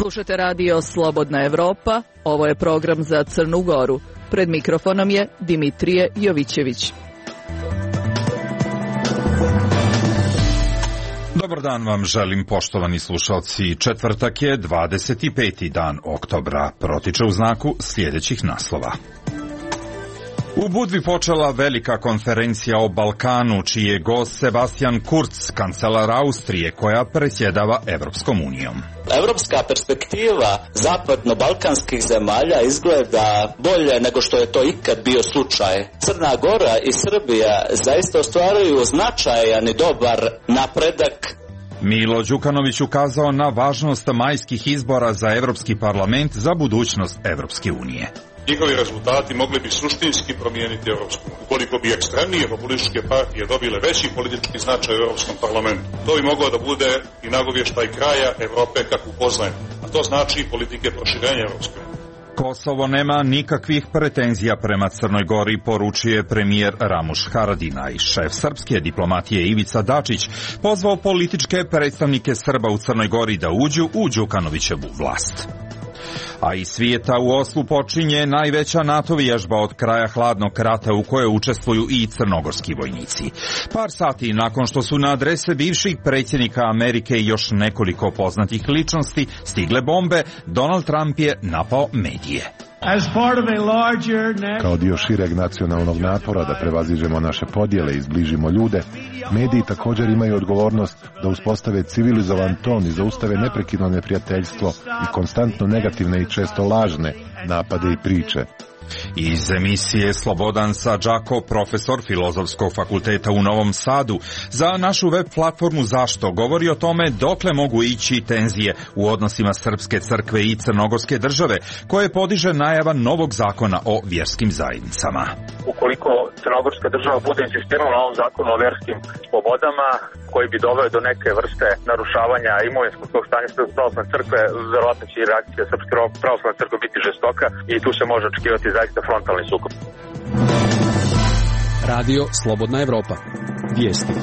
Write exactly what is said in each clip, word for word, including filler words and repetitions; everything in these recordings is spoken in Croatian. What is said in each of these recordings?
Slušate radio Slobodna Evropa, ovo je program za Crnu Goru. Pred mikrofonom je Dimitrije Jovićević. Dobar dan vam želim, poštovani slušalci. Četvrtak je dvadeset peti dan oktobra. Protiče u znaku sljedećih naslova. U Budvi počela velika konferencija o Balkanu, čiji je gost Sebastian Kurz, kancelar Austrije, koja predsjedava Evropskom unijom. Evropska perspektiva zapadno-balkanskih zemalja izgleda bolje nego što je to ikad bio slučaj. Crna Gora i Srbija zaista ostvaruju značajan i dobar napredak. Milo Đukanović ukazao na važnost majskih izbora za Evropski parlament za budućnost Evropske unije. Njihovi rezultati mogli bi suštinski promijeniti Evropsku uniju. Ukoliko bi ekstremnije populističke partije dobile veći politički značaj u Evropskom parlamentu, to bi moglo da bude i nagovještaj kraja Evrope kakvu poznajemo. A to znači politike proširenja Evropske unije. Kosovo nema nikakvih pretenzija prema Crnoj Gori, poručuje premijer Ramuš Haradinaj. Šef srpske diplomatije Ivica Dačić pozvao političke predstavnike Srba u Crnoj Gori da uđu u Đukanovićevu vlast. A iz svijeta u Oslu počinje najveća NATO vježba od kraja hladnog rata u kojoj učestvuju i crnogorski vojnici. Par sati nakon što su na adrese bivših predsjednika Amerike i još nekoliko poznatih ličnosti stigle bombe, Donald Trump je napao medije. Kao dio šireg nacionalnog napora da prevaziđemo naše podjele i zbližimo ljude, mediji također imaju odgovornost da uspostave civilizovan ton i zaustave neprekidno neprijateljstvo i konstantno negativne i često lažne napade i priče. Iz emisije Slobodan Sadžako, profesor Filozofskog fakulteta u Novom Sadu, za našu web platformu Zašto govori o tome dokle mogu ići tenzije u odnosima Srpske crkve i Crnogorske države, koje podiže najava novog zakona o vjerskim zajednicama. Ukoliko Crnogorska država bude insistirala na ovom zakonu o vjerskim slobodama, koji bi doveo do neke vrste narušavanja imovinskog tog stanja Srpske pravoslavne crkve, verovatno će i reakcija Srpske pravoslavne crkve biti žestoka i tu se može očekivati zaista frontalni sukob. Radio Slobodna Evropa. Vijesti.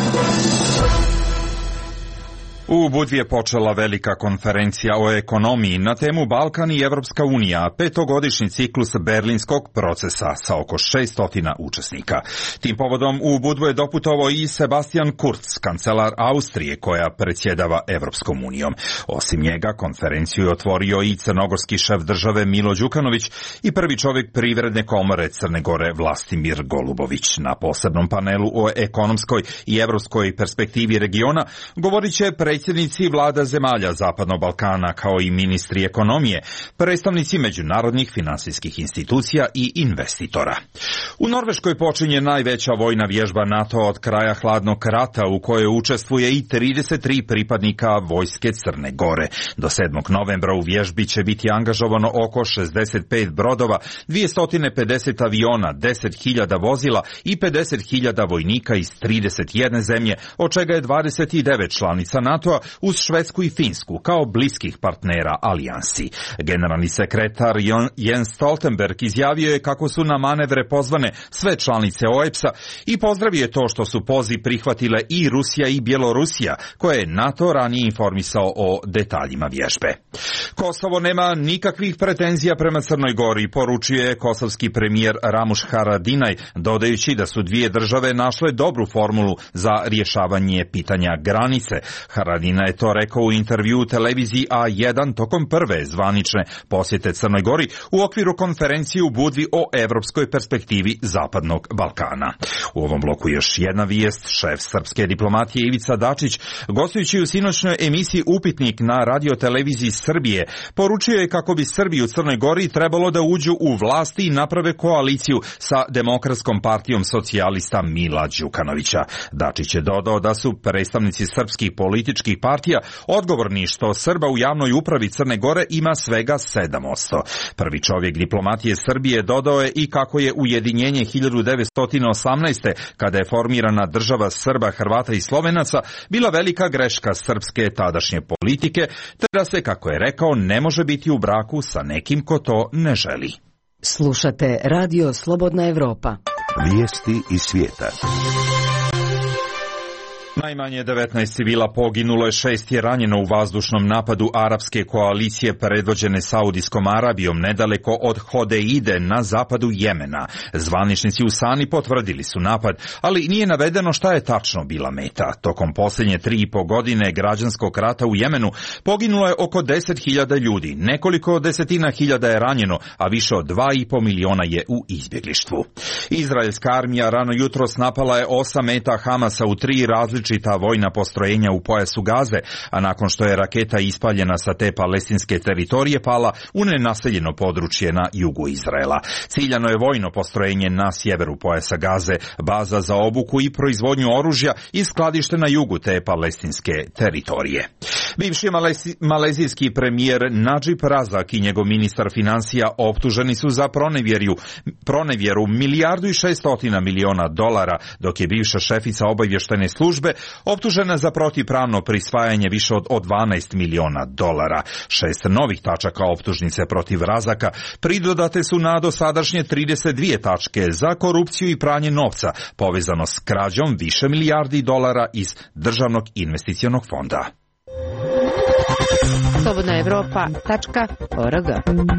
U Budvi je počela velika konferencija o ekonomiji na temu Balkan i Evropska unija, petogodišnji ciklus berlinskog procesa sa oko šesto učesnika. Tim povodom u Budvu je doputovao i Sebastian Kurz, kancelar Austrije, koja predsjedava Evropskom unijom. Osim njega, konferenciju je otvorio i crnogorski šef države Milo Đukanović i prvi čovjek Privredne komore Crne Gore Vlastimir Golubović. Na posebnom panelu o ekonomskoj i evropskoj perspektivi regiona govorit će pre predsjednici vlada zemalja Zapadnog Balkana kao i ministri ekonomije, predstavnici međunarodnih finansijskih institucija i investitora. U Norveškoj počinje najveća vojna vježba NATO od kraja hladnog rata u kojoj učestvuje i trideset tri pripadnika vojske Crne Gore. Do sedmog novembra u vježbi će biti angažovano oko šezdeset pet brodova, dvjesto pedeset aviona, deset hiljada vozila i pedeset hiljada vojnika iz trideset jedne zemlje, od čega je dvadeset devet članica NATO uz Švedsku i Finsku kao bliskih partnera alijansi. Generalni sekretar Jens Stoltenberg izjavio je kako su na manevre pozvane sve članice O E B S-a i pozdravio je to što su poziv prihvatile i Rusija i Bjelorusija, koje je NATO ranije informisao o detaljima vježbe. Kosovo nema nikakvih pretenzija prema Crnoj Gori, poručio je kosovski premijer Ramuš Haradinaj, dodajući da su dvije države našle dobru formulu za rješavanje pitanja granice. Haradina je to rekao u intervjuu televiziji A jedan tokom prve zvanične posjete Crnoj Gori u okviru konferencije u Budvi o evropskoj perspektivi Zapadnog Balkana. U ovom bloku još jedna vijest. Šef srpske diplomatije Ivica Dačić, gostujući u sinoćnoj emisiji Upitnik na radioteleviziji Srbije, poručio je kako bi Srbi u Crnoj Gori trebalo da uđu u vlasti i naprave koaliciju sa Demokratskom partijom socijalista Mila Đukanovića. Dačić je dodao da su predstavnici srpskih političkih partija odgovorni što Srba u javnoj upravi Crne Gore ima svega sedam posto. Prvi čovjek diplomatije Srbije dodao je i kako je ujedinjenje hiljadu devetsto osamnaeste. kada je formirana država Srba, Hrvata i Slovenaca bila velika greška srpske tadašnje politike, te da se, kako je rekao, ne može biti u braku sa nekim ko to ne želi. Slušate Radio Slobodna Evropa. Vijesti iz svijeta. Najmanje devetnaest civila poginulo je, šest je ranjeno u vazdušnom napadu arapske koalicije predvođene Saudijskom Arabijom nedaleko od Hodeide na zapadu Jemena. Zvaničnici u Sani potvrdili su napad, ali nije navedeno šta je tačno bila meta. Tokom posljednje tri i po godine građanskog rata u Jemenu poginulo je oko deset hiljada ljudi, nekoliko desetina hiljada je ranjeno, a više od dva i po miliona je u izbjeglištvu. Izraelska armija rano jutros napala je osam meta Hamasa u tri različite čita vojna postrojenja u pojasu Gaze, a nakon što je raketa ispaljena sa te palestinske teritorije pala u nenaseljeno područje na jugu Izraela. Ciljano je vojno postrojenje na sjeveru pojasa Gaze, baza za obuku i proizvodnju oružja i skladište na jugu te palestinske teritorije. Bivši malezi, malezijski premijer Najib Razak i njegov ministar financija optuženi su za pronevjeru, pronevjeru milijardu i šestotina miliona dolara, dok je bivša šefica obavještajne službe optužena za protivpravno prisvajanje više od, od dvanaest miliona dolara. Šest novih tačaka optužnice protiv Razaka pridodate su na dosadašnje trideset dvije tačke za korupciju i pranje novca, povezano s krađom više milijardi dolara iz Državnog investicionog fonda. Slobodna Evropa tačka org.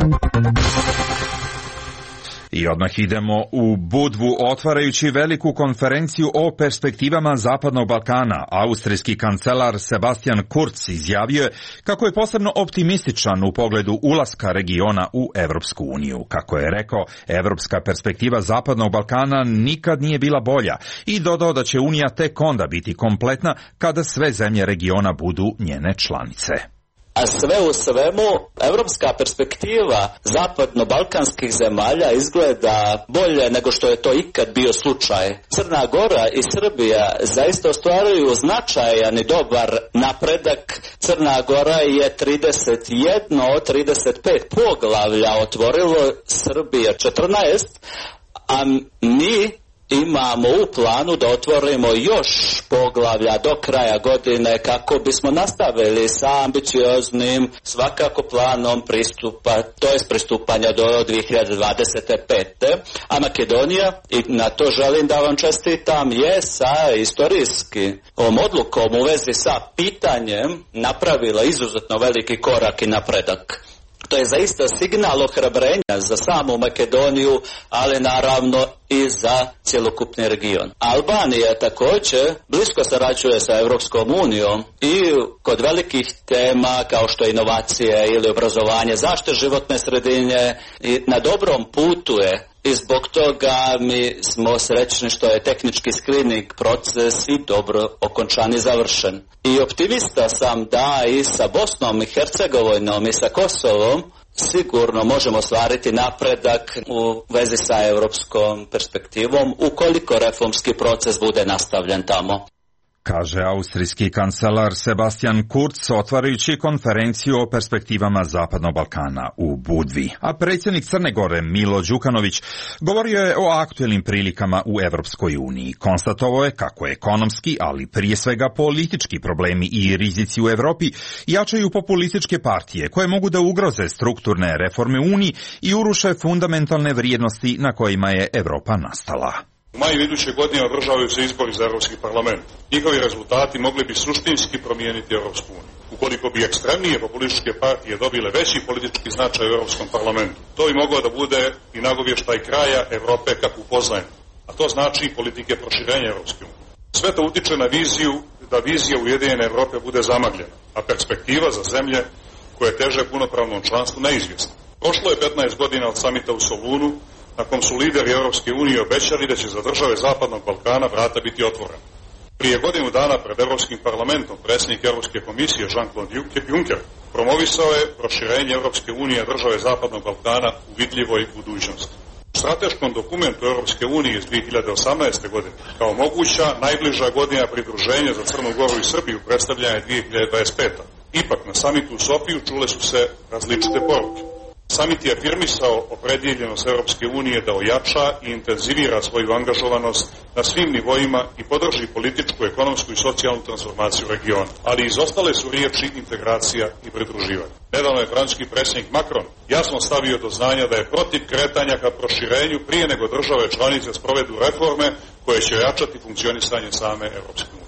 I odmah idemo u Budvu, otvarajući veliku konferenciju o perspektivama Zapadnog Balkana. Austrijski kancelar Sebastian Kurz izjavio je kako je posebno optimističan u pogledu ulaska regiona u Evropsku uniju. Kako je rekao, evropska perspektiva Zapadnog Balkana nikad nije bila bolja i dodao da će Unija tek onda biti kompletna kada sve zemlje regiona budu njene članice. A sve u svemu, evropska perspektiva zapadno-balkanskih zemalja izgleda bolje nego što je to ikad bio slučaj. Crna Gora i Srbija zaista ostvaruju značajan i dobar napredak. Crna Gora je trideset jedno od trideset pet poglavlja otvorilo, Srbija četrnaest, a mi imamo u planu da otvorimo još poglavlja do kraja godine kako bismo nastavili sa ambicioznim svakako planom pristupa, to jest pristupanja do dvije hiljade dvadeset pete. A Makedonija, i na to želim da vam čestitam, je sa istorijski ovom odlukom u vezi sa pitanjem napravila izuzetno veliki korak i napredak. To je zaista signal ohrabrenja za samu Makedoniju, ali naravno i za cjelokupni region. Albanija također blisko sarađuje sa Europskom unijom i kod velikih tema kao što je inovacije ili obrazovanje, zaštita životne sredine, i na dobrom putu je. I zbog toga mi smo srećni što je tehnički screening proces i dobro okončan i završen. I optimista sam da i sa Bosnom i Hercegovinom i sa Kosovom sigurno možemo ostvariti napredak u vezi sa europskom perspektivom ukoliko reformski proces bude nastavljen tamo. Kaže austrijski kancelar Sebastian Kurz otvarajući konferenciju o perspektivama Zapadnog Balkana u Budvi. A predsjednik Crne Gore Milo Đukanović govorio je o aktuelnim prilikama u Evropskoj uniji. Konstatovao je kako ekonomski, ali prije svega politički problemi i rizici u Europi jačaju populističke partije koje mogu da ugroze strukturne reforme Uniji i uruše fundamentalne vrijednosti na kojima je Evropa nastala. U maju iduće godine održavaju se izbori za Europski parlament. Njihovi rezultati mogli bi suštinski promijeniti Europsku uniju. Ukoliko bi ekstremnije populističke partije dobile veći politički značaj u Europskom parlamentu, to bi moglo da bude i nagovještaj kraja Europe kakvu poznajemo. A to znači politike proširenja Europske unije. Sve to utiče na viziju da vizija Ujedinjene Europe bude zamagljena, a perspektiva za zemlje koje teže punopravnom članstvu neizvjesna. Prošlo je petnaest godina od samita u Solunu, na kom su lideri Europske unije obećali da će za države Zapadnog Balkana vrata biti otvorena. Prije godinu dana pred Europskim parlamentom predsjednik Europske komisije Jean-Claude Juncker promovisao je proširenje Europske unije države Zapadnog Balkana u vidljivoj budućnosti. U strateškom dokumentu Europske unije iz dvije hiljade osamnaeste. godine kao moguća najbliža godina pridruženja za Crnu Goru i Srbiju predstavljena je dvije hiljade dvadeset peta. Ipak na samitu u Sofiju čule su se različite poruke. Samit je afirmisao opredjeljenost Europske unije da ojača i intenzivira svoju angažovanost na svim nivoima i podrži političku, ekonomsku i socijalnu transformaciju regiona. Ali izostale su riječi integracija i pridruživanje. Nedavno je francuski predsjednik Macron jasno stavio do znanja da je protiv kretanja ka proširenju prije nego države članice sprovedu reforme koje će ojačati funkcionisanje same Europske unije.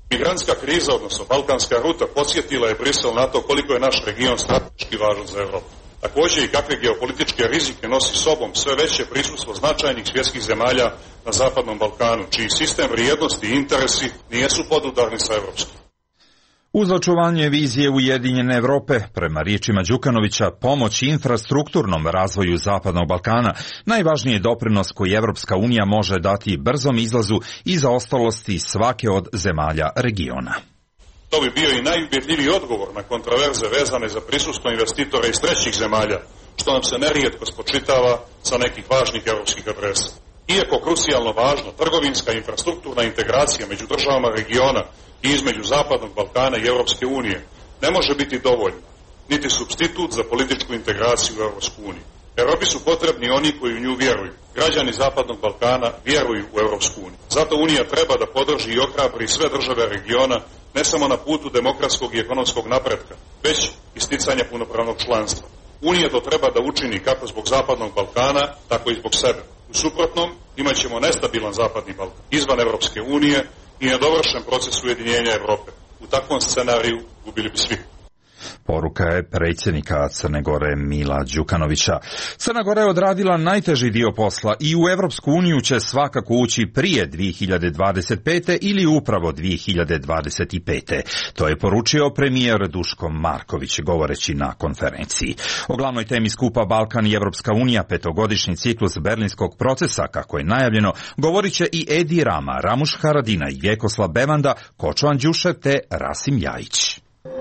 Migrantska kriza, odnosno balkanska ruta, podsjetila je Brisel na to koliko je naš region strateški važan za Evropu. Također i kakve geopolitičke rizike nosi sobom sve veće prisustvo značajnih svjetskih zemalja na Zapadnom Balkanu, čiji sistem vrijednosti i interesi nijesu podudarni sa evropskim. Uz očuvanje vizije Ujedinjene Evrope, prema riječima Đukanovića, pomoć infrastrukturnom razvoju Zapadnog Balkana najvažniji je doprinos koji Evropska unija može dati brzom izlazu iz zaostalosti svake od zemalja regiona. To bi bio i najubjedljiviji odgovor na kontraverze vezane za prisustvo investitora iz trećih zemalja, što nam se nerijetko spočitava sa nekih važnih evropskih adresa. Iako krucijalno važno, trgovinska infrastrukturna integracija među državama regiona i između Zapadnog Balkana i Europske unije ne može biti dovoljna, niti supstitut za političku integraciju u Europsku uniju. Europi su potrebni oni koji u nju vjeruju. Građani Zapadnog Balkana vjeruju u Europsku uniju. Zato Unija treba da podrži i ohrabri sve države regiona ne samo na putu demokratskog i ekonomskog napretka, već i sticanja punopravnog članstva. Unija to treba da učini kako zbog Zapadnog Balkana, tako i zbog sebe. U suprotnom, imat ćemo nestabilan Zapadni Balkan, izvan Europske unije i nedovršen proces ujedinjenja Europe. U takvom scenariju gubili bi svi. Poruka je predsjednika Crne Gore Mila Đukanovića. Crna Gora je odradila najteži dio posla i u Evropsku uniju će svakako ući prije dvije hiljade dvadeset pete ili upravo dvije hiljade dvadeset pete. To je poručio premijer Duško Marković govoreći na konferenciji. O glavnoj temi skupa Balkan i Evropska unija, petogodišnji ciklus berlinskog procesa, kako je najavljeno, govorit će i Edi Rama, Ramuš Haradina i Vjekoslav Bevanda, Kočovan Đušev te Rasim Ljajić.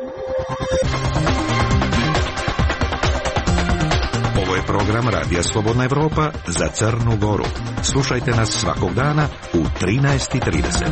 Ovo je program Radija Slobodna Evropa za Crnu Goru. Slušajte nas svakog dana u trinaest i trideset.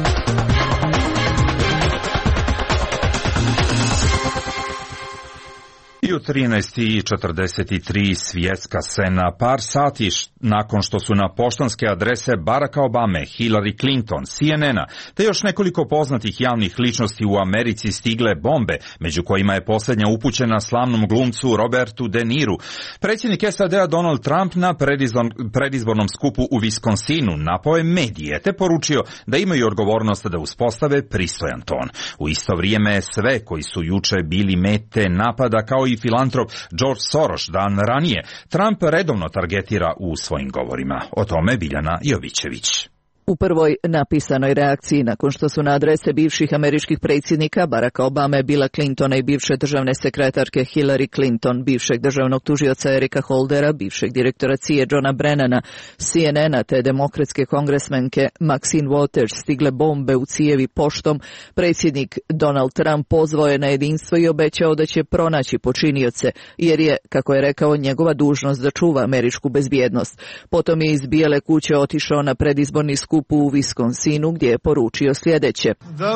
I u trinaest i četrdeset tri svjetska scena, par sati nakon što su na poštanske adrese Baracka Obame, Hillary Clinton, C N N-a, te još nekoliko poznatih javnih ličnosti u Americi stigle bombe, među kojima je posljednja upućena slavnom glumcu Robertu De Niru. Predsjednik S A D-a Donald Trump na predizbornom skupu u Wisconsinu napao je medije, te poručio da imaju odgovornost da uspostave pristojan ton. U isto vrijeme sve koji su juče bili mete napada kao i filantrop George Soros dan ranije, Trump redovno targetira u svojim govorima. O tome Biljana Jovićević. U prvoj napisanoj reakciji nakon što su na adrese bivših američkih predsjednika Baracka Obame, Billa Clintona i bivše državne sekretarke Hillary Clinton, bivšeg državnog tužioca Erika Holdera, bivšeg direktora C I A Johna Brennana, C N N-a te demokratske kongresmenke Maxine Waters stigle bombe u cijevi poštom, predsjednik Donald Trump pozvao je na jedinstvo i obećao da će pronaći počinioce, jer je, kako je rekao, njegova dužnost da čuva američku bezbjednost. Potom je iz Bijele kuće otišao na predizborni skup u Wisconsinu gdje je poručio sljedeće.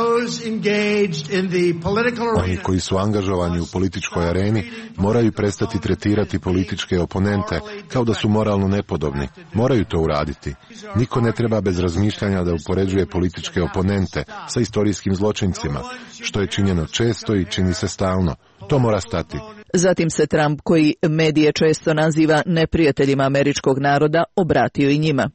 Oni koji su angažovani u političkoj areni moraju prestati tretirati političke oponente kao da su moralno nepodobni. Moraju to uraditi. Niko ne treba bez razmišljanja da upoređuje političke oponente sa istorijskim zločincima, što je činjeno često i čini se stalno. To mora stati. Zatim se Trump, koji medije često naziva neprijateljima američkog naroda, obratio i njima.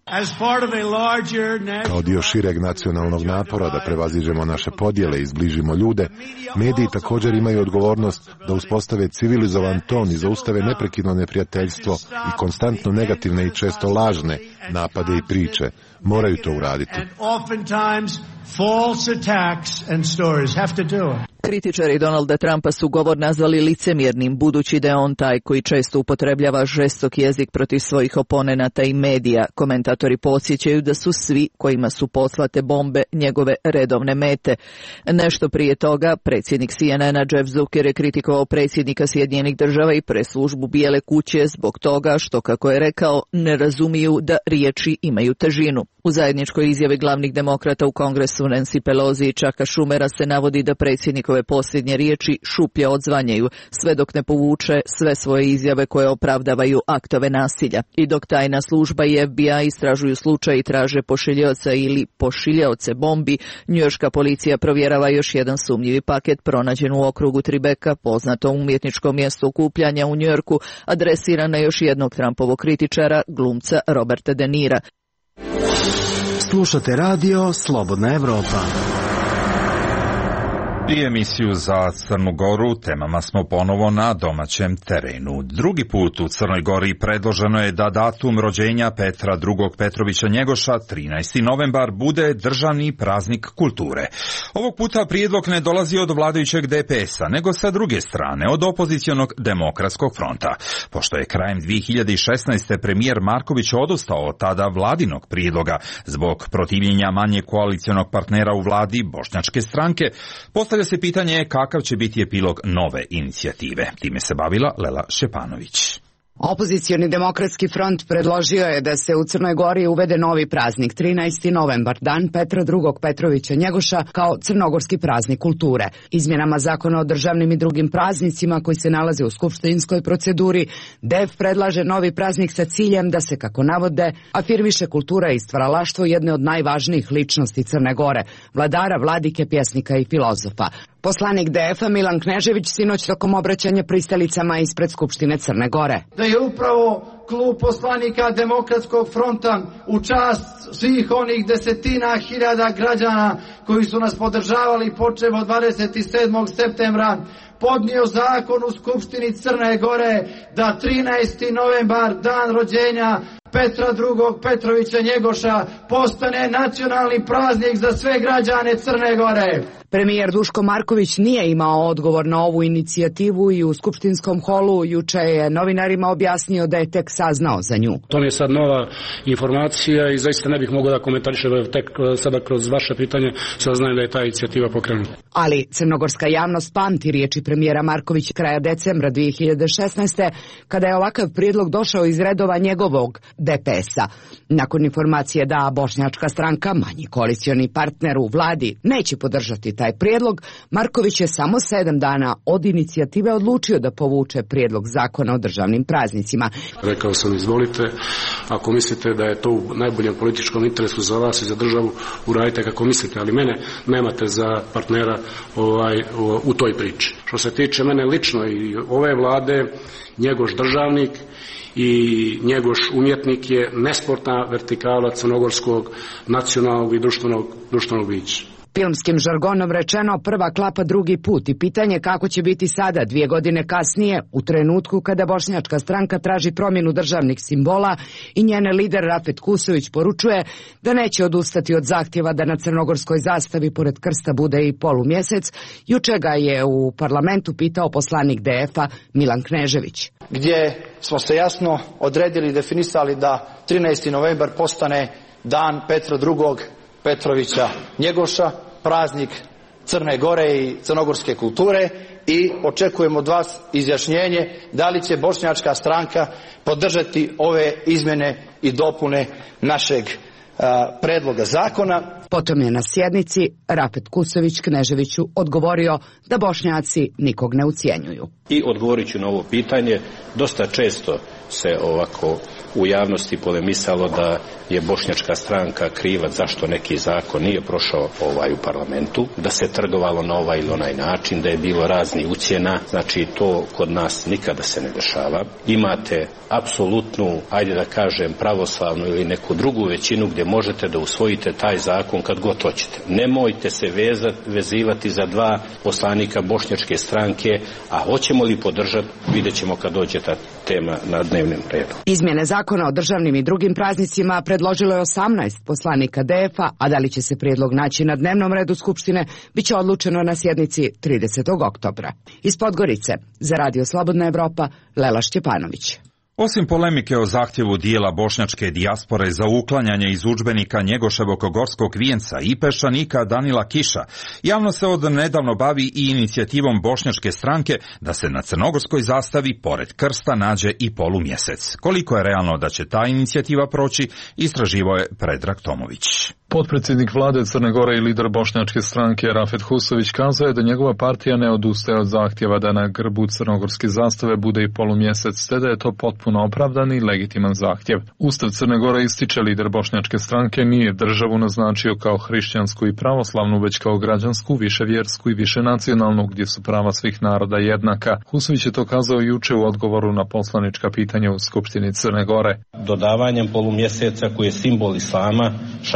Kao dio šireg nacionalnog napora da prevaziđemo naše podjele i zbližimo ljude, mediji također imaju odgovornost da uspostave civilizovan ton i zaustave neprekidno neprijateljstvo i konstantno negativne i često lažne napade i priče. Moraju to uraditi. Kritičari Donalda Trumpa su govor nazvali licemjernim, budući da je on taj koji često upotrebljava žestok jezik protiv svojih oponenata i medija. Komentatori podsjećaju da su svi kojima su poslate bombe njegove redovne mete. Nešto prije toga, predsjednik C N N-a Jeff Zucker je kritikovao predsjednika Sjedinjenih Država i preslužbu Bijele kuće zbog toga što, kako je rekao, ne razumiju da riječi imaju težinu. U zajedničkoj izjavi glavnih demokrata u Kongresu Nancy Pelosi i Chucka Schumera se navodi da predsjednikove posljednje riječi šuplje odzvanjaju, sve dok ne povuče sve svoje izjave koje opravdavaju aktove nasilja. I dok tajna služba i F B I istražuju slučaj i traže pošiljaoca ili pošiljaoce bombi, njujorška policija provjerava još jedan sumnjivi paket pronađen u okrugu Tribeca, poznato umjetničko mjesto okupljanja u Njujorku, adresiran na još jednog Trumpovog kritičara, glumca Roberta De Nira. Slušate radio Slobodna Evropa. I emisiju za Crnu Goru temama smo ponovo na domaćem terenu. Drugi put u Crnoj Gori predloženo je da datum rođenja Petra drugog Petrovića Njegoša, trinaesti novembar, bude državni praznik kulture. Ovog puta prijedlog ne dolazi od vladajućeg D P S-a, nego sa druge strane, od opozicionog Demokratskog fronta. Pošto je krajem dvije hiljade šesnaeste. premijer Marković odustao od tada vladinog prijedloga zbog protivljenja manje koalicionog partnera u vladi Bošnjačke stranke, postavlja se pitanje kakav će biti epilog nove inicijative. Time se bavila Lela Šepanović. Opozicioni Demokratski front predložio je da se u Crnoj Gori uvede novi praznik, trinaesti novembar, dan Petra drugog Petrovića Njegoša, kao crnogorski praznik kulture. Izmjenama zakona o državnim i drugim praznicima koji se nalaze u skupštinskoj proceduri, D E F predlaže novi praznik sa ciljem da se, kako navode, afirmiše kultura i stvaralaštvo jedne od najvažnijih ličnosti Crne Gore, vladara, vladike, pjesnika i filozofa. Poslanik D E F-a Milan Knežević sinoć tokom obraćanja pristalicama ispred Skupštine Crne Gore. Da je upravo klub poslanika Demokratskog fronta u čast svih onih desetina hiljada građana koji su nas podržavali počev od dvadeset sedmog septembra podnio zakon u Skupštini Crne Gore da trinaesti novembar, dan rođenja Petra drugog Petrovića Njegoša, postane nacionalni praznik za sve građane Crne Gore. Premijer Duško Marković nije imao odgovor na ovu inicijativu i u skupštinskom holu juče je novinarima objasnio da je tek saznao za nju. To mi je sad nova informacija i zaista ne bih mogao da komentarišem, tek sada kroz vaše pitanje saznajem da je ta inicijativa pokrenuta. Ali crnogorska javnost pamti riječi premijera Markovića kraja decembra dvije hiljade šesnaeste. kada je ovakav prijedlog došao iz redova njegovog D P S-a. Nakon informacije da Bošnjačka stranka, manji koalicioni partner u vladi, neće podržati taj prijedlog, Marković je samo sedam dana od inicijative odlučio da povuče prijedlog zakona o državnim praznicima. Rekao sam, izvolite, ako mislite da je to u najboljem političkom interesu za vas i za državu, uradite kako mislite, ali mene nemate za partnera ovaj, u toj priči. Što se tiče mene lično i ove vlade, Njegoš državnik i Njegoš umjetnik je nesportna vertikala crnogorskog nacionalnog i društvenog, društvenog bića. Filmskim žargonom rečeno, prva klapa drugi put i pitanje kako će biti sada, dvije godine kasnije, u trenutku kada Bošnjačka stranka traži promjenu državnih simbola i njene lider Rafet Kusović poručuje da neće odustati od zahtjeva da na crnogorskoj zastavi pored krsta bude i polumjesec, juče ga je u parlamentu pitao poslanik D E F-a Milan Knežević. Gdje smo se jasno odredili i definisali da trinaesti novembar postane dan Petra drugog Petrovića Njegoša, praznik Crne Gore i crnogorske kulture, i očekujemo od vas izjašnjenje da li će Bošnjačka stranka podržati ove izmjene i dopune našeg a, predloga zakona. Potom je na sjednici Rafet Kusović Kneževiću odgovorio da Bošnjaci nikog ne ucijenjuju. I odgovorit ću na ovo pitanje, dosta često se ovako u javnosti polemisalo da je Bošnjačka stranka krivac zašto neki zakon nije prošao ovaj u parlamentu, da se trgovalo na ovaj ili onaj način, da je bilo raznih ucjena. Znači to kod nas nikada se ne dešava. Imate apsolutnu, ajde da kažem, pravoslavnu ili neku drugu većinu gdje možete da usvojite taj zakon kad god hoćete. Nemojte se vezati, vezivati za dva poslanika Bošnjačke stranke, a hoćemo li podržati, vidjet ćemo kad dođe ta tema na dnevnom redu. Izmjene zakona o državnim i drugim praznicima predložilo je osamnaest poslanika D E F-a, a da li će se prijedlog naći na dnevnom redu Skupštine, bit će odlučeno na sjednici tridesetog oktobra. Iz Podgorice, za Radio Slobodna Evropa, Lela Šćepanović. Osim polemike o zahtjevu dijela bošnjačke dijaspore za uklanjanje iz udžbenika Njegoševog gorskog vijenca i peščanika Danila Kiša, javno se od nedavno bavi i inicijativom Bošnjačke stranke da se na crnogorskoj zastavi pored krsta nađe i polumjesec. Koliko je realno da će ta inicijativa proći, istraživao je Predrag Tomović. Potpredsjednik vlade Crne Gore i lider Bošnjačke stranke Rafet Husović kazao je da njegova partija ne odustaje od zahtjeva da na grbu crnogorske zastave bude i polumjesec, te da je to potpuno opravdan i legitiman zahtjev. Ustav Crne Gore, ističe lider Bošnjačke stranke, nije državu naznačio kao hrišćansku i pravoslavnu, već kao građansku, viševjersku i višenacionalnu, gdje su prava svih naroda jednaka. Husović je to kazao juče u odgovoru na poslanička pitanja u Skupštini Crne Gore. Dodavanjem polumjeseca koji je simbol islama šaljemo jasno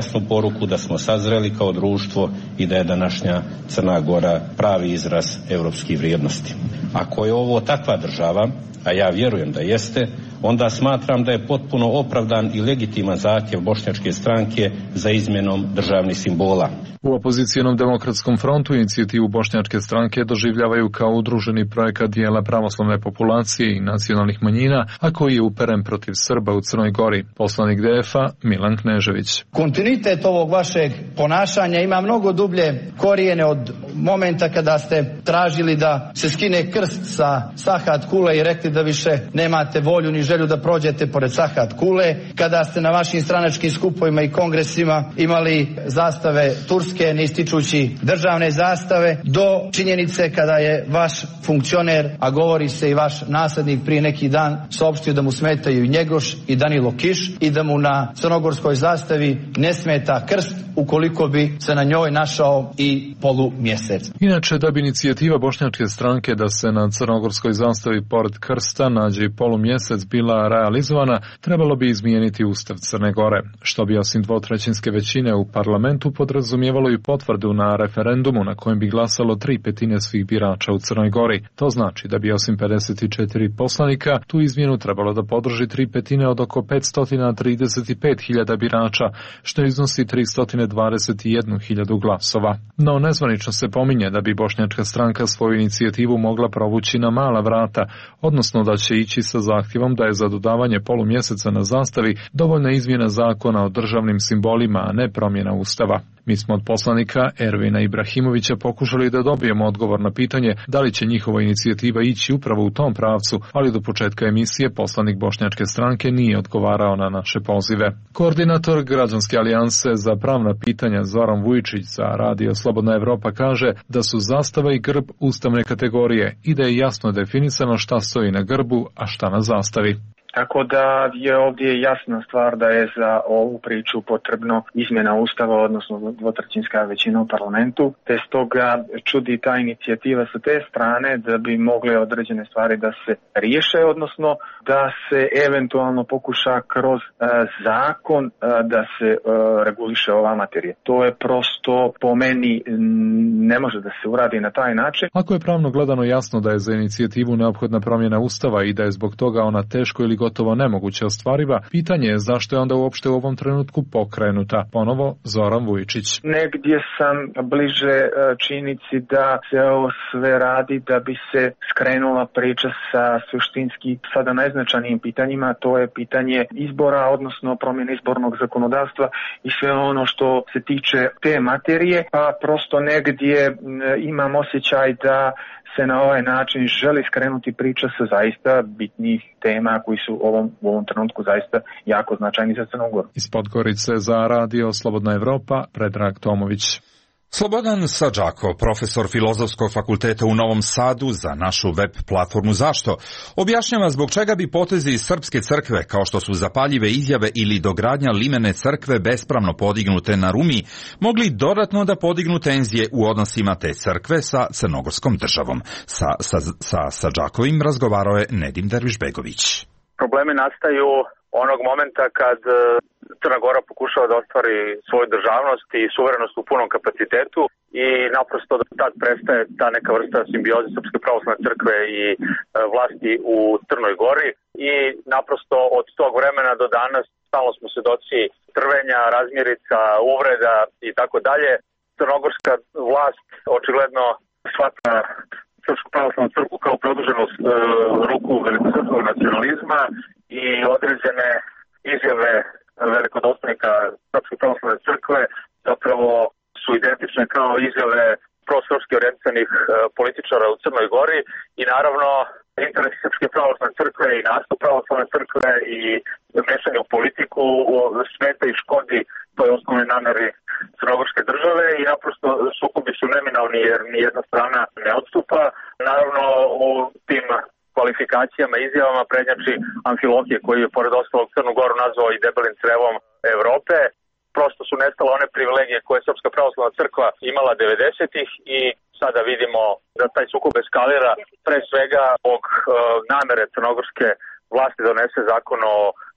jasnu poruku da smo sazreli kao društvo i da je današnja Crna Gora pravi izraz europskih vrijednosti. Ako je ovo takva država, a ja vjerujem da jeste, onda smatram da je potpuno opravdan i legitiman zahtjev bošnjačke stranke za izmjenom državnih simbola. U opozicijonom demokratskom frontu inicijativu bošnjačke stranke doživljavaju kao udruženi projekat dijela pravoslavne populacije i nacionalnih manjina, a koji je uperen protiv Srba u Crnoj Gori. Poslanik D F A Milan Knežević. Kontinuitet ovog vašeg ponašanja ima mnogo dublje korijene od momenta kada ste tražili da se skine krst sa Sahat Kule i rekli da više nemate volju ni želju da prođete pored Sahat Kule, kada ste na vašim stranačkim skupovima i kongresima imali zastave Turske ne ističući državne zastave, do činjenice kada je vaš funkcioner, a govori se i vaš naslednik prije neki dan, saopštio da mu smetaju i Njegoš i Danilo Kiš i da mu na crnogorskoj zastavi ne smeta krst ukoliko bi se na njoj našao i polumjesec. Inače, da bi inicijativa bošnjačke stranke da se na crnogorskoj zastavi pored krsta nađe i polumjesec bila realizovana, trebalo bi izmijeniti Ustav Crne Gore, što bi osim dvotrećinske većine u parlamentu podrazumijevalo i potvrdu na referendumu na kojem bi glasalo tri petine svih birača u Crnoj Gori. To znači da bi osim pedeset četiri poslanika tu izmjenu trebalo da podrži tri petine od oko petsto trideset pet hiljada birača, što iznosi tristo dvadeset jednu hiljadu glasova. No nezvanično se pominje da bi bošnjačka stranka svoju inicijativu mogla provući na mala vrata, odnosno da će ići sa zahtjevom da je za dodavanje polumjeseca na zastavi dovoljna izmjena zakona o državnim simbolima, a ne promjena Ustava. Mi smo od poslanika Ervina Ibrahimovića pokušali da dobijemo odgovor na pitanje da li će njihova inicijativa ići upravo u tom pravcu, ali do početka emisije poslanik bošnjačke stranke nije odgovarao na naše pozive. Koordinator Građanske alijanse za pravna pitanja Zoran Vujčić za Radio Slobodna Evropa kaže da su zastava i grb ustavne kategorije i da je jasno definisano šta stoji na grbu, a šta na zastavi. Tako da je ovdje jasna stvar da je za ovu priču potrebno izmjena Ustava, odnosno dvotrećinska većina u parlamentu, te stoga čudi ta inicijativa sa te strane da bi mogle određene stvari da se riješe, odnosno da se eventualno pokuša kroz e, zakon e, da se e, reguliše ova materija. To je prosto po meni ne može da se uradi na taj način. Ako je pravno gledano jasno da je za inicijativu neophodna promjena Ustava i da je zbog toga ona teško ili gotovo nemoguće ostvariva, pitanje je zašto je onda uopšte u ovom trenutku pokrenuta. Ponovo Zoran Vujčić. Negdje sam bliže činjenici da se ovo sve radi da bi se skrenula priča sa suštinski sada najznačajnijim pitanjima, to je pitanje izbora, odnosno promjene izbornog zakonodavstva i sve ono što se tiče te materije, pa prosto negdje imam osjećaj da se na ovaj način želi skrenuti priča sa zaista bitnih tema koji su u ovom, u ovom trenutku zaista jako značajni za Crnu Goru. Iz Podgorice za Radio Slobodna Evropa, Predrag Tomović. Slobodan Sadžako, profesor Filozofskog fakulteta u Novom Sadu za našu web platformu Zašto, objašnjava zbog čega bi potezi iz Srpske crkve, kao što su zapaljive izjave ili dogradnja limene crkve bespravno podignute na Rumi, mogli dodatno da podignu tenzije u odnosima te crkve sa crnogorskom državom. Sa, sa, sa Sadžakovim razgovarao je Nedim Dervišbegović. Problemi nastaju onog momenta kad Crna Gora pokušava da ostvari svoju državnost i suverenost u punom kapacitetu i naprosto tad prestaje ta neka vrsta simbioze Srpske pravoslavne crkve i vlasti u Crnoj Gori i naprosto od tog vremena do danas stalno smo svedoci trvenja, razmirica, uvreda i tako dalje. Crnogorska vlast očigledno shvata Srpsku pravoslavnu crkvu kao produženu uh, ruku velikosrpskog nacionalizma i određene izjave velikodostojnika Srpske pravoslavne crkve zapravo su identične kao izjave prosrpski orijentisanih uh, političara u Crnoj Gori i naravno interes Srpske pravoslavne crkve i nastup pravoslavne crkve i mešanje u politiku smeta i škodi toj osnovnoj nameri crnogorske države i naprosto sukobi su neminovni jer nijedna strana ne odstupa. Naravno u tim kvalifikacijama i izjavama prednjači Amfilohije koji je pored ostalog Crnu Goru nazvao i debelim crevom Evrope. Prosto su nestale one privilegije koje Srpska pravoslavna crkva imala devedesetih i sada vidimo da taj sukob eskalira pre svega zbog uh, namere crnogorske vlasti donese zakon o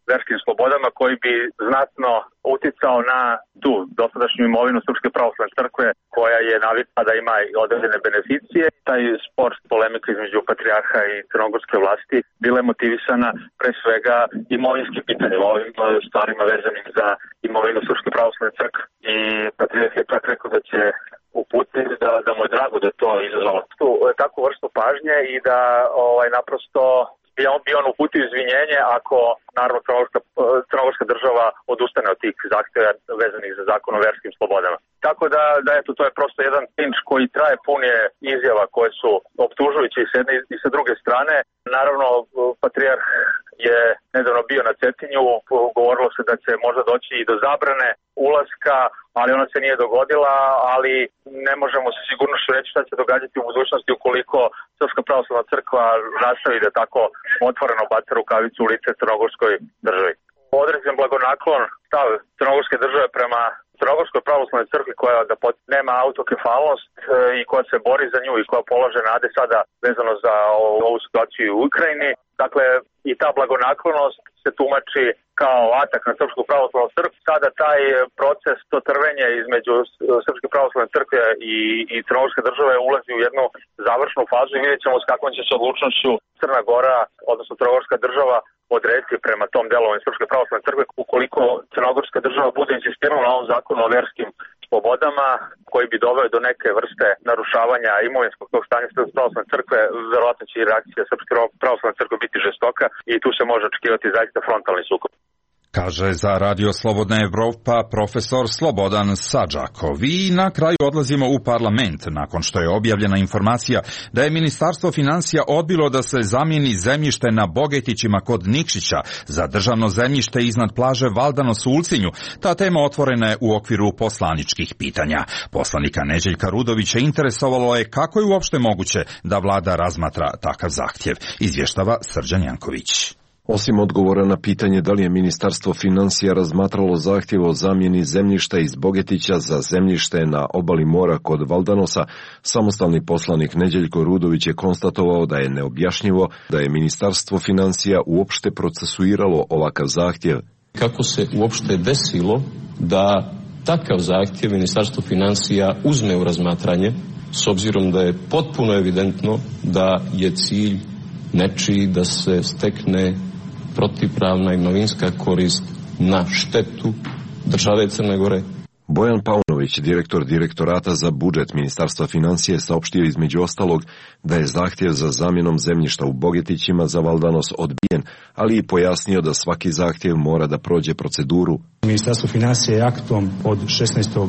verskim slobodama koji bi znatno uticao na tu dosadašnju imovinu Srpske pravoslavne crkve koja je navikla da ima i određene beneficije. Taj spor, polemika između patrijarha i crnogorske vlasti bila je motivisana pre svega imovinskim pitanjem, ovim stvarima vezanim za imovinu Srpske pravoslavne crkve. I patrijarh je čak rekao da će uputiti, da, da mu je drago da to izazvalo takvu vrstu pažnje i da ovaj, naprosto bi on uputio izvinjenje ako naravno crnogorska, crnogorska država odustane od tih zahtjeva vezanih za zakon o verskim slobodama. Tako da, da eto, to je prosto jedan pinč koji traje, pun je izjava koje su optužujuće i s jedne i sa druge strane. Naravno, patrijarh je nedavno bio na Cetinju, govorilo se da će možda doći i do zabrane ulaska, ali ona se nije dogodila, ali ne možemo se sigurnošću reći šta će događati u budućnosti ukoliko Srpska pravoslavna crkva nastavi da tako otvoreno baca rukavicu u lice crnogorskoj državi. Određen blagonaklon stav crnogorske države prema Crnogorskoj pravoslavnoj crkvi koja da pot, nema autokefalnost e, i koja se bori za nju i koja polaže nade sada vezano za ovu situaciju u Ukrajini. Dakle, i ta blagonaklonost se tumači kao atak na Srpsku pravoslavnu crkvu. Sada taj proces, to trvenje između Srpske pravoslavne crkve i, i Crnogorske države ulazi u jednu završnu fazu i vidjet ćemo s kakvom će se odlučnošću Crna Gora, odnosno Crnogorska država, odrediti prema tom delovanju Srpske pravoslavne crkve ukoliko Crnogorska država bude insistirala na ovom zakonu o verskim slobodama koji bi doveo do neke vrste narušavanja imovinskog tog stanja Srpske pravoslavne crkve. Verovatno će i reakcija Srpske pravoslavne crkve biti žestoka i tu se može očekivati zaista frontalni sukob. Kaže za Radio Slobodna Evropa profesor Slobodan Sadžakov. I na kraju odlazimo u parlament nakon što je objavljena informacija da je Ministarstvo finansija odbilo da se zamijeni zemljište na Bogetićima kod Nikšića za državno zemljište iznad plaže Valdanos u Ulcinju. Ta tema otvorena je u okviru poslaničkih pitanja. Poslanika Neđeljka Rudovića interesovalo je kako je uopšte moguće da vlada razmatra takav zahtjev. Izvještava Srđan Janković. Osim odgovora na pitanje da li je Ministarstvo finansija razmatralo zahtjev o zamjeni zemljišta iz Bogetića za zemljište na obali mora kod Valdanosa, samostalni poslanik Neđeljko Rudović je konstatovao da je neobjašnjivo da je Ministarstvo finansija uopšte procesuiralo ovakav zahtjev. Kako se uopšte desilo da takav zahtjev Ministarstvo finansija uzme u razmatranje, s obzirom da je potpuno evidentno da je cilj nečiji da se stekne protivpravna imovinska korist na štetu države Crne Gore. Bojan Paunović, direktor direktorata za budžet Ministarstva finansije, saopštio između ostalog da je zahtjev za zamjenom zemljišta u Bogetićima za Valdanos odbijen, ali i pojasnio da svaki zahtjev mora da prođe proceduru. Ministarstvo finansije je aktom od šesnaestog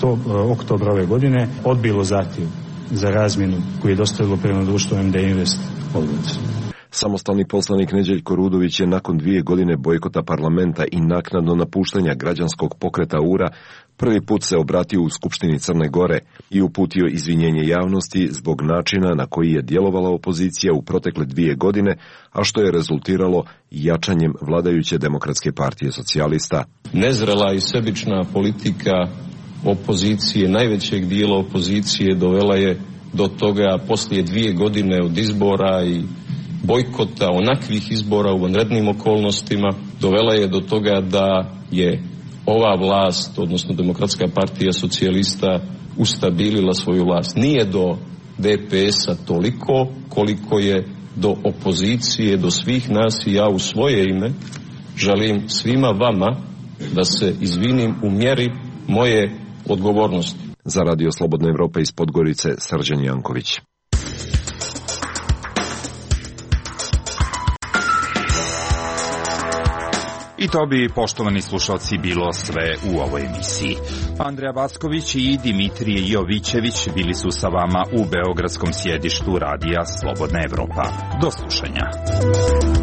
oktobra ove godine odbilo zahtjev za razmjenu koji je dostavilo prema društvu M D Invest Podgorica. Samostalni poslanik Neđeljko Rudović je nakon dvije godine bojkota parlamenta i naknadno napuštanja građanskog pokreta U R A prvi put se obratio u Skupštini Crne Gore i uputio izvinjenje javnosti zbog načina na koji je djelovala opozicija u protekle dvije godine, a što je rezultiralo jačanjem vladajuće Demokratske partije socijalista. Nezrela i sebična politika opozicije, najvećeg dijela opozicije, dovela je do toga poslije dvije godine od izbora i bojkota onakvih izbora u vanrednim okolnostima, dovela je do toga da je ova vlast, odnosno Demokratska partija socijalista, ustabilila svoju vlast. Nije do D P S-a toliko koliko je do opozicije, do svih nas, i ja u svoje ime želim svima vama da se izvinim u mjeri moje odgovornosti. Za Radio Slobodna Evropa iz Podgorice, Srđan Janković. I to bi, poštovani slušalci, bilo sve u ovoj emisiji. Andreja Backović i Dimitrije Jovićević bili su sa vama u beogradskom sjedištu Radija Slobodna Evropa. Do slušanja.